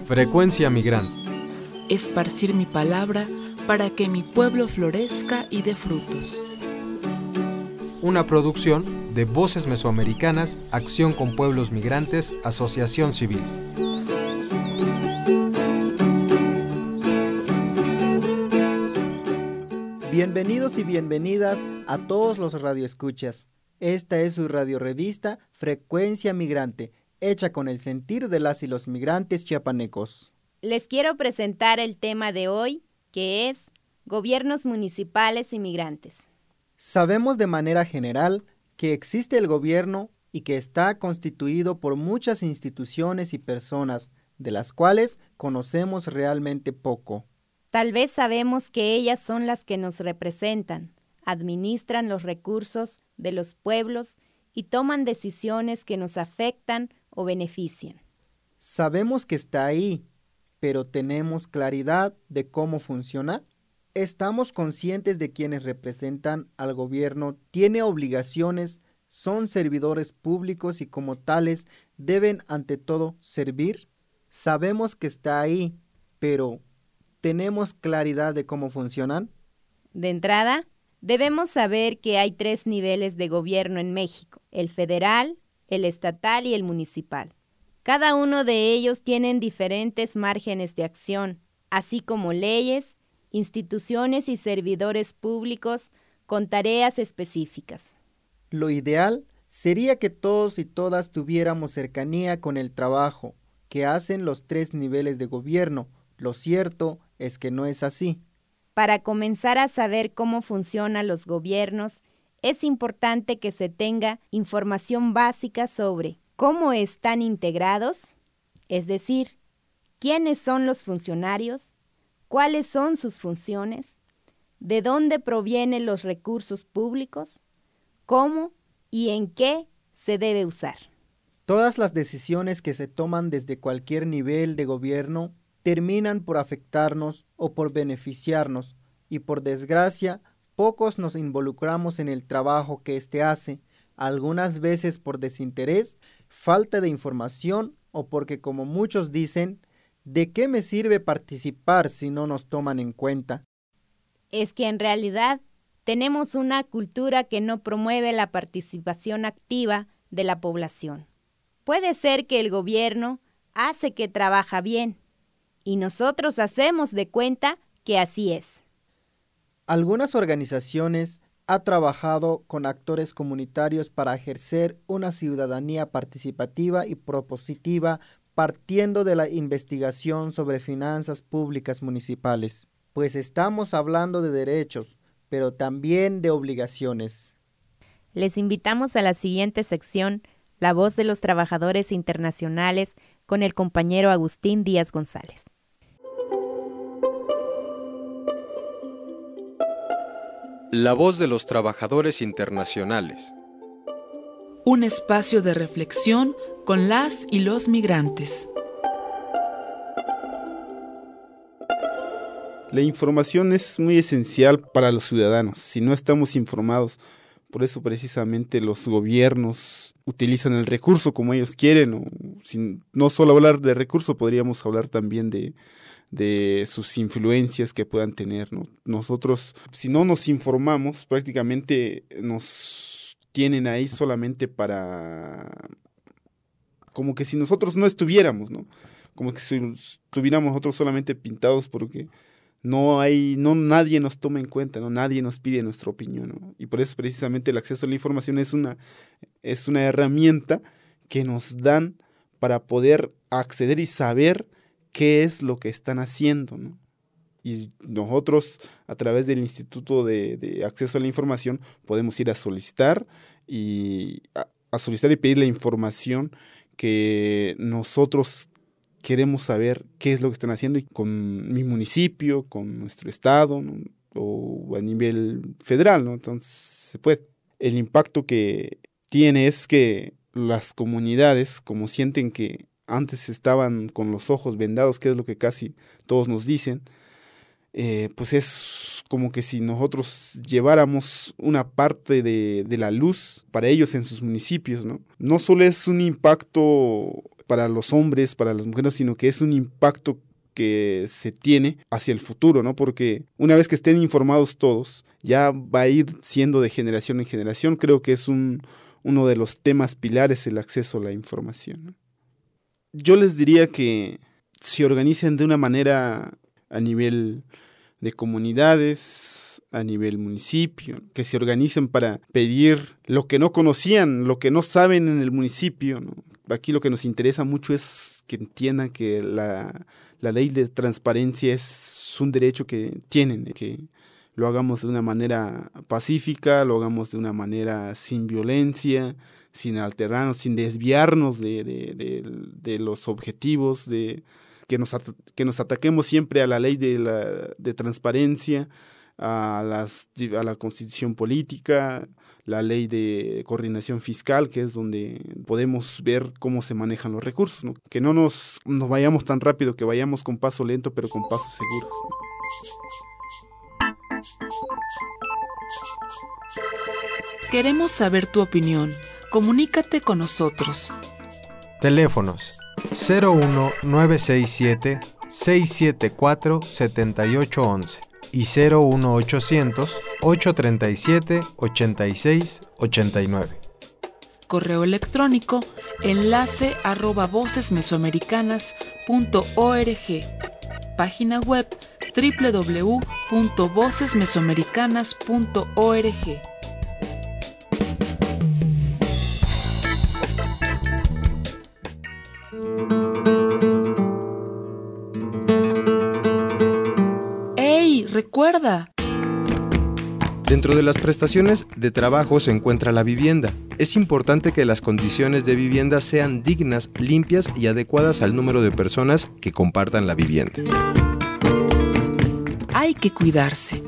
Frecuencia Migrante. Esparcir mi palabra para que mi pueblo florezca y dé frutos. Una producción de Voces Mesoamericanas, Acción con Pueblos Migrantes, Asociación Civil. Bienvenidos y bienvenidas a todos los radioescuchas. Esta es su radiorevista Frecuencia Migrante, hecha con el sentir de las y los migrantes chiapanecos. Les quiero presentar el tema de hoy, que es Gobiernos Municipales y Migrantes. Sabemos de manera general que existe el gobierno y que está constituido por muchas instituciones y personas, de las cuales conocemos realmente poco. Tal vez sabemos que ellas son las que nos representan, administran los recursos de los pueblos y toman decisiones que nos afectan o benefician. Sabemos que está ahí, pero ¿tenemos claridad de cómo funciona? ¿Estamos conscientes de quienes representan al gobierno tienen obligaciones, son servidores públicos y como tales deben ante todo servir? Sabemos que está ahí, pero ¿tenemos claridad de cómo funcionan? De entrada, debemos saber que hay 3 niveles de gobierno en México: el federal, el estatal y el municipal. Cada uno de ellos tienen diferentes márgenes de acción, así como leyes, instituciones y servidores públicos con tareas específicas. Lo ideal sería que todos y todas tuviéramos cercanía con el trabajo que hacen los 3 niveles de gobierno. Lo cierto es que no es así. Para comenzar a saber cómo funcionan los gobiernos, es importante que se tenga información básica sobre cómo están integrados, es decir, quiénes son los funcionarios, cuáles son sus funciones, de dónde provienen los recursos públicos, cómo y en qué se debe usar. Todas las decisiones que se toman desde cualquier nivel de gobierno terminan por afectarnos o por beneficiarnos, y por desgracia, pocos nos involucramos en el trabajo que éste hace, algunas veces por desinterés, falta de información o porque, como muchos dicen, ¿de qué me sirve participar si no nos toman en cuenta? Es que en realidad tenemos una cultura que no promueve la participación activa de la población. Puede ser que el gobierno hace que trabaja bien y nosotros hacemos de cuenta que así es. Algunas organizaciones han trabajado con actores comunitarios para ejercer una ciudadanía participativa y propositiva partiendo de la investigación sobre finanzas públicas municipales, pues estamos hablando de derechos, pero también de obligaciones. Les invitamos a la siguiente sección, La Voz de los Trabajadores Internacionales, con el compañero Agustín Díaz González. La Voz de los Trabajadores Internacionales. Un espacio de reflexión con las y los migrantes. La información es muy esencial para los ciudadanos. Si no estamos informados, por eso precisamente los gobiernos utilizan el recurso como ellos quieren. O no solo hablar de recurso, podríamos hablar también de sus influencias que puedan tener, ¿no? Nosotros, si no nos informamos, prácticamente nos tienen ahí solamente para, como que si nosotros no estuviéramos, ¿no? Como que si estuviéramos nosotros solamente pintados porque nadie nos toma en cuenta, ¿no? Nadie nos pide nuestra opinión, ¿no? Y por eso precisamente el acceso a la información es una herramienta que nos dan para poder acceder y saber qué es lo que están haciendo, ¿no? Y nosotros, a través del Instituto de Acceso a la Información, podemos ir a solicitar y pedir la información que nosotros queremos saber qué es lo que están haciendo y con mi municipio, con nuestro estado, ¿no? O a nivel federal, ¿no? Entonces se puede. El impacto que tiene es que las comunidades, como sienten que antes estaban con los ojos vendados, que es lo que casi todos nos dicen, pues es como que si nosotros lleváramos una parte de la luz para ellos en sus municipios, ¿no? No solo es un impacto para los hombres, para las mujeres, sino que es un impacto que se tiene hacia el futuro, ¿no? Porque una vez que estén informados todos, ya va a ir siendo de generación en generación. Creo que es uno de los temas pilares el acceso a la información, ¿no? Yo les diría que se organicen de una manera a nivel de comunidades, a nivel municipio, que se organicen para pedir lo que no conocían, lo que no saben en el municipio, ¿no? Aquí lo que nos interesa mucho es que entiendan que la ley de transparencia es un derecho que tienen, que lo hagamos de una manera pacífica, lo hagamos de una manera sin violencia, sin alterarnos, sin desviarnos de los objetivos, que nos ataquemos siempre a la ley de transparencia, a la constitución política, la ley de coordinación fiscal, que es donde podemos ver cómo se manejan los recursos, ¿no? Que no nos vayamos tan rápido, que vayamos con paso lento, pero con pasos seguros, ¿no? Queremos saber tu opinión. Comunícate con nosotros. Teléfonos 01967 674 7811 y 01800 837 86 89. Correo electrónico enlace@vocesmesoamericanas.org. Página web www.vocesmesoamericanas.org. ¡Ey! ¡Recuerda! Dentro de las prestaciones de trabajo se encuentra la vivienda. Es importante que las condiciones de vivienda sean dignas, limpias y adecuadas al número de personas que compartan la vivienda. Hay que cuidarse.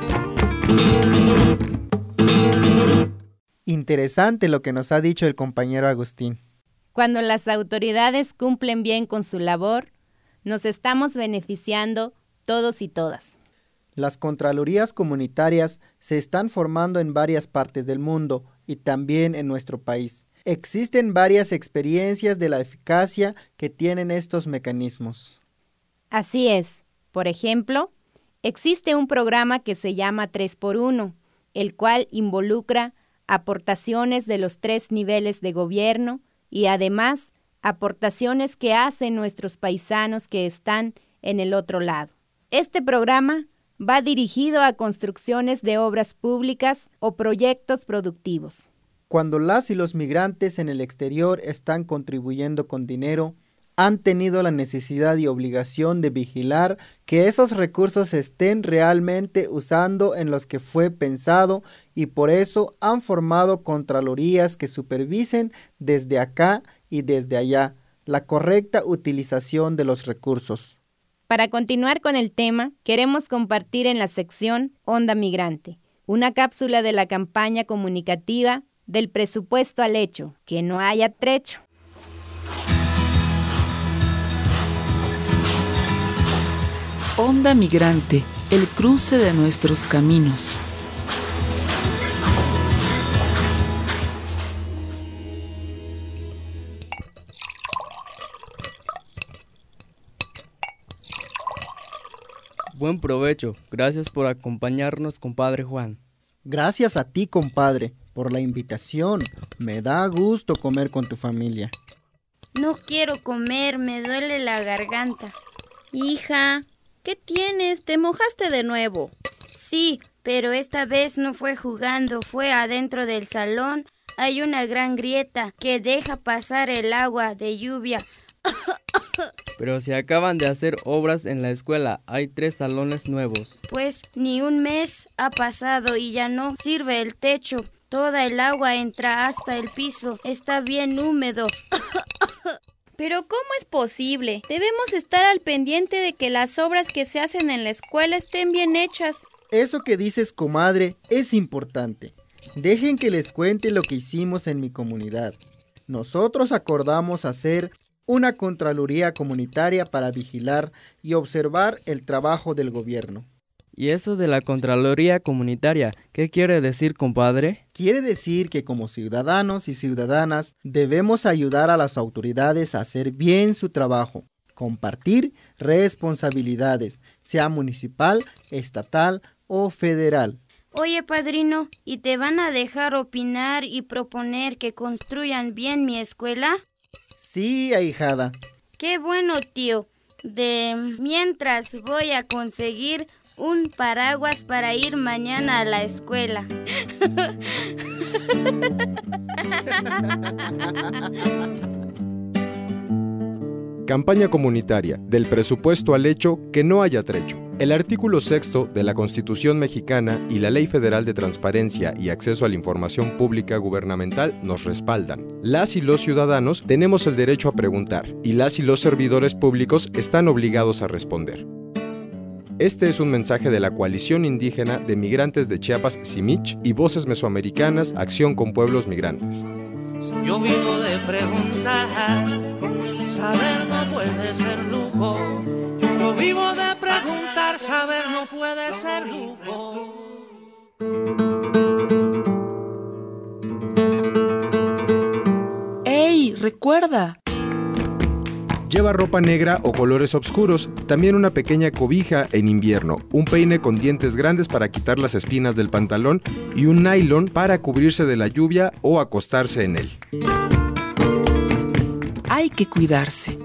Interesante lo que nos ha dicho el compañero Agustín. Cuando las autoridades cumplen bien con su labor, nos estamos beneficiando todos y todas. Las contralorías comunitarias se están formando en varias partes del mundo y también en nuestro país. Existen varias experiencias de la eficacia que tienen estos mecanismos. Así es. Por ejemplo, existe un programa que se llama 3x1, el cual involucra aportaciones de los 3 niveles de gobierno y además aportaciones que hacen nuestros paisanos que están en el otro lado. Este programa va dirigido a construcciones de obras públicas o proyectos productivos. Cuando las y los migrantes en el exterior están contribuyendo con dinero, han tenido la necesidad y obligación de vigilar que esos recursos se estén realmente usando en los que fue pensado y por eso han formado contralorías que supervisen desde acá y desde allá la correcta utilización de los recursos. Para continuar con el tema, queremos compartir en la sección Onda Migrante, una cápsula de la campaña comunicativa del presupuesto al hecho, que no haya trecho. Onda Migrante, el cruce de nuestros caminos. Buen provecho. Gracias por acompañarnos, compadre Juan. Gracias a ti, compadre, por la invitación. Me da gusto comer con tu familia. No quiero comer, me duele la garganta. Hija, ¿qué tienes? ¿Te mojaste de nuevo? Sí, pero esta vez no fue jugando, fue adentro del salón. Hay una gran grieta que deja pasar el agua de lluvia. Pero si acaban de hacer obras en la escuela, hay 3 salones nuevos. Pues ni un mes ha pasado y ya no sirve el techo. Toda el agua entra hasta el piso. Está bien húmedo. ¿Pero cómo es posible? Debemos estar al pendiente de que las obras que se hacen en la escuela estén bien hechas. Eso que dices, comadre, es importante. Dejen que les cuente lo que hicimos en mi comunidad. Nosotros acordamos hacer una contraloría comunitaria para vigilar y observar el trabajo del gobierno. ¿Y eso de la Contraloría Comunitaria, qué quiere decir, compadre? Quiere decir que como ciudadanos y ciudadanas debemos ayudar a las autoridades a hacer bien su trabajo, compartir responsabilidades, sea municipal, estatal o federal. Oye, padrino, ¿y te van a dejar opinar y proponer que construyan bien mi escuela? Sí, ahijada. Qué bueno, tío. Mientras voy a conseguir un paraguas para ir mañana a la escuela. Campaña comunitaria, del presupuesto al hecho, que no haya trecho. El artículo 6 de la Constitución mexicana y la Ley Federal de Transparencia y Acceso a la Información Pública Gubernamental nos respaldan. Las y los ciudadanos tenemos el derecho a preguntar, y las y los servidores públicos están obligados a responder. Este es un mensaje de la Coalición Indígena de Migrantes de Chiapas, CIMICH, y Voces Mesoamericanas, Acción con Pueblos Migrantes. Yo vivo de preguntar, saber no puede ser lujo. Yo vivo de preguntar, saber no puede ser lujo. ¡Ey! ¡Recuerda! Lleva ropa negra o colores oscuros, también una pequeña cobija en invierno, un peine con dientes grandes para quitar las espinas del pantalón y un nylon para cubrirse de la lluvia o acostarse en él. Hay que cuidarse.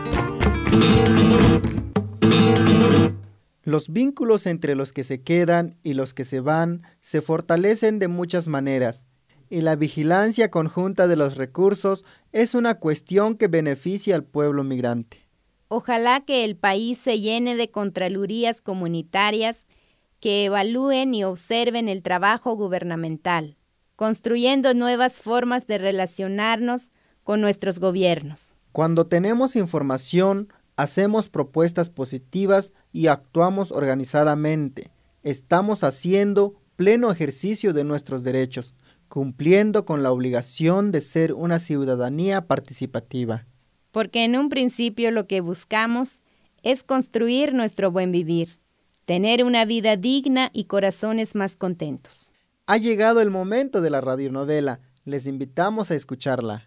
Los vínculos entre los que se quedan y los que se van se fortalecen de muchas maneras, y la vigilancia conjunta de los recursos es una cuestión que beneficia al pueblo migrante. Ojalá que el país se llene de contralorías comunitarias que evalúen y observen el trabajo gubernamental, construyendo nuevas formas de relacionarnos con nuestros gobiernos. Cuando tenemos información, hacemos propuestas positivas y actuamos organizadamente. Estamos haciendo pleno ejercicio de nuestros derechos, cumpliendo con la obligación de ser una ciudadanía participativa. Porque en un principio lo que buscamos es construir nuestro buen vivir, tener una vida digna y corazones más contentos. Ha llegado el momento de la radionovela. Les invitamos a escucharla.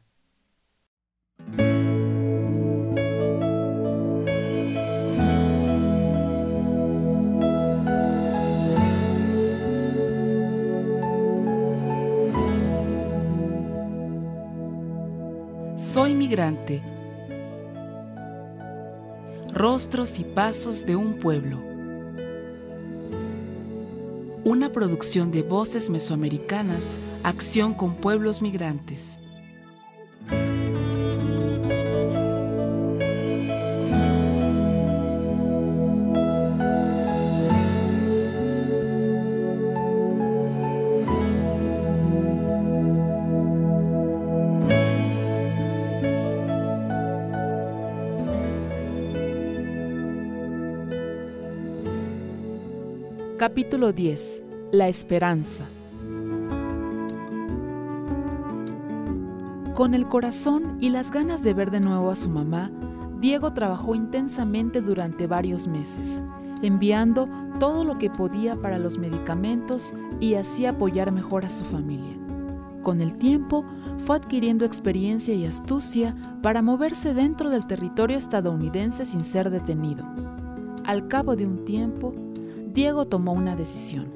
Soy migrante. Rostros y pasos de un pueblo. Una producción de Voces Mesoamericanas, Acción con Pueblos Migrantes. Capítulo 10. La esperanza. Con el corazón y las ganas de ver de nuevo a su mamá, Diego trabajó intensamente durante varios meses, enviando todo lo que podía para los medicamentos y así apoyar mejor a su familia. Con el tiempo, fue adquiriendo experiencia y astucia para moverse dentro del territorio estadounidense sin ser detenido. Al cabo de un tiempo, Diego tomó una decisión.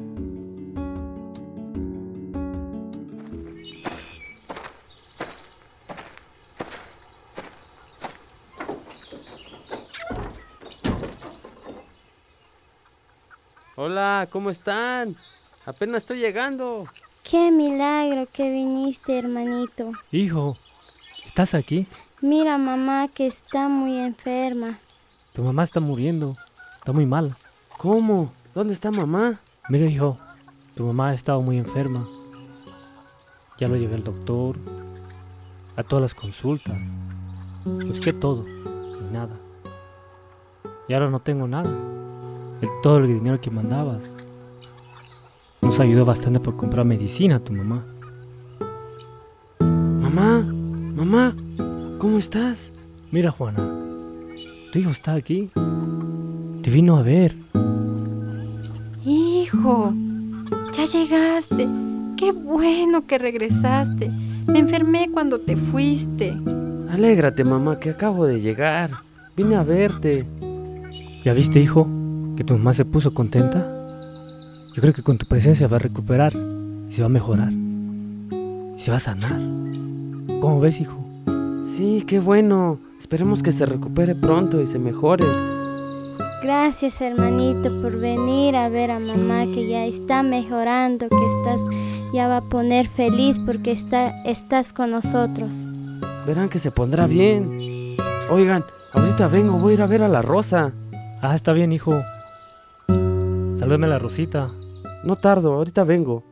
Hola, ¿cómo están? Apenas estoy llegando. ¡Qué milagro que viniste, hermanito! Hijo, ¿estás aquí? Mira, mamá, que está muy enferma. Tu mamá está muriendo, está muy mal. ¿Cómo? ¿Dónde está mamá? Mira, hijo, tu mamá ha estado muy enferma. Ya lo llevé al doctor, a todas las consultas. Busqué todo y nada. Y ahora no tengo nada. Todo el dinero que mandabas nos ayudó bastante para comprar medicina a tu mamá. Mamá, ¿cómo estás? Mira, Juana, tu hijo está aquí. Te vino a ver. hijo, ya llegaste. Qué bueno que regresaste. Me enfermé cuando te fuiste. Alégrate, mamá, que acabo de llegar. Vine a verte. ¿Ya viste, hijo, que tu mamá se puso contenta? Yo creo que con tu presencia va a recuperar y se va a mejorar. Y se va a sanar. ¿Cómo ves, hijo? Sí, qué bueno. Esperemos que se recupere pronto y se mejore. Gracias, hermanito, por venir a ver a mamá, que ya está mejorando, que ya va a poner feliz porque estás con nosotros. Verán que se pondrá bien. Oigan, ahorita vengo, voy a ir a ver a la Rosa. Ah, está bien, hijo. Salúdame a la Rosita. No tardo, ahorita vengo.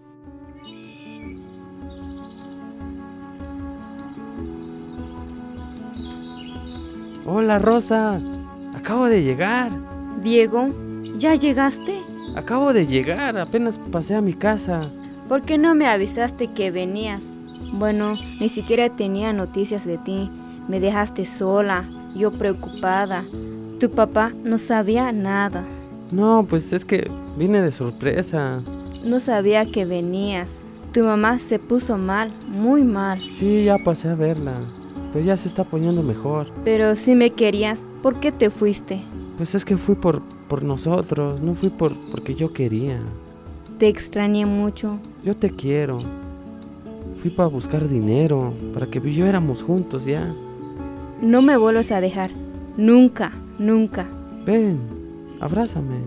Hola, Rosa. Acabo de llegar. Diego, ¿ya llegaste? Acabo de llegar, apenas pasé a mi casa. ¿Por qué no me avisaste que venías? Bueno, ni siquiera tenía noticias de ti. Me dejaste sola, yo preocupada. Tu papá no sabía nada. No, pues es que vine de sorpresa. No sabía que venías. Tu mamá se puso mal, muy mal. Sí, ya pasé a verla, pero ya se está poniendo mejor. Pero si me querías, ¿por qué te fuiste? Pues es que fui por nosotros, no fui porque yo quería. Te extrañé mucho. Yo te quiero. Fui para buscar dinero, para que viviéramos juntos ya. No me vuelvas a dejar. Nunca, nunca. Ven, abrázame.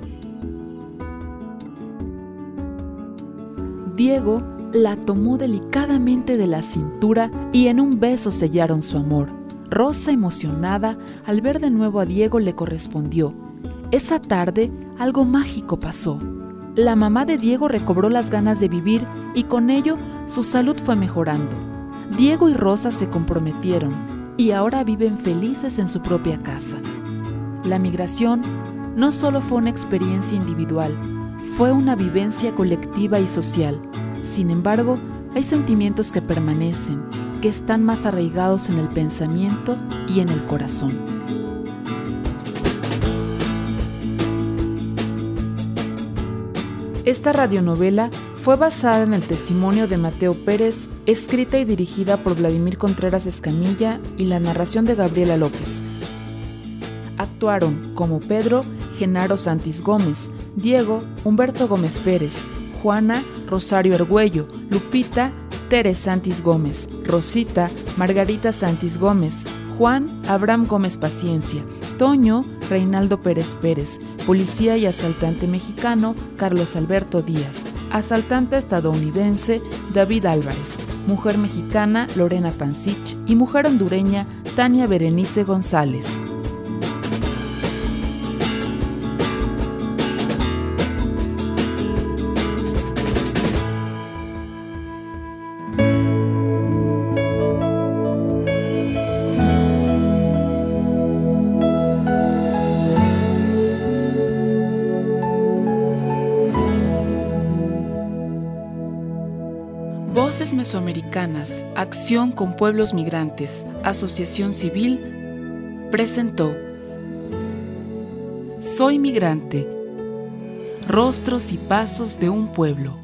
Diego la tomó delicadamente de la cintura y en un beso sellaron su amor. Rosa, emocionada, al ver de nuevo a Diego, le correspondió. Esa tarde, algo mágico pasó. La mamá de Diego recobró las ganas de vivir y con ello su salud fue mejorando. Diego y Rosa se comprometieron y ahora viven felices en su propia casa. La migración no solo fue una experiencia individual, fue una vivencia colectiva y social. Sin embargo, hay sentimientos que permanecen, que están más arraigados en el pensamiento y en el corazón. Esta radionovela fue basada en el testimonio de Mateo Pérez, escrita y dirigida por Vladimir Contreras Escamilla y la narración de Gabriela López. Actuaron como Pedro, Genaro Santis Gómez, Diego, Humberto Gómez Pérez, Juana, Rosario Argüello, Lupita, Tere Santis Gómez, Rosita, Margarita Santis Gómez, Juan, Abraham Gómez Paciencia, Toño, Reinaldo Pérez Pérez, policía y asaltante mexicano, Carlos Alberto Díaz, asaltante estadounidense, David Álvarez, mujer mexicana, Lorena Pansich y mujer hondureña, Tania Berenice González. Voces Mesoamericanas, Acción con Pueblos Migrantes, Asociación Civil, presentó Soy Migrante, Rostros y Pasos de un Pueblo.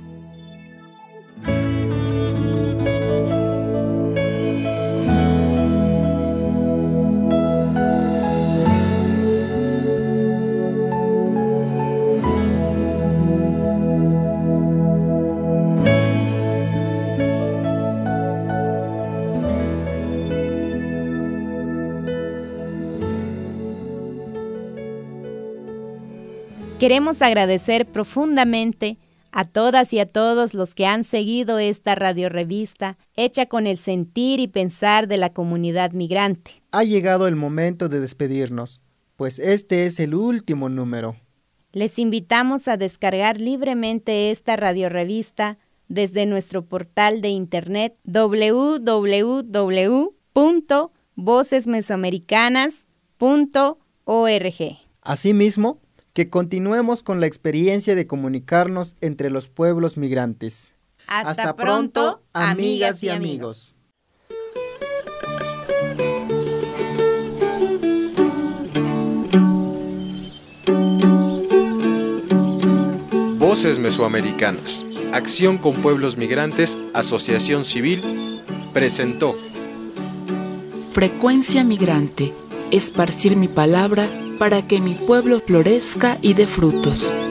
Queremos agradecer profundamente a todas y a todos los que han seguido esta radiorevista hecha con el sentir y pensar de la comunidad migrante. Ha llegado el momento de despedirnos, pues este es el último número. Les invitamos a descargar libremente esta radiorevista desde nuestro portal de internet www.vocesmesoamericanas.org. Asimismo, que continuemos con la experiencia de comunicarnos entre los pueblos migrantes. Hasta pronto, amigas y amigos. Voces Mesoamericanas, Acción con Pueblos Migrantes, Asociación Civil, presentó Frecuencia Migrante, esparcir mi palabra para que mi pueblo florezca y dé frutos.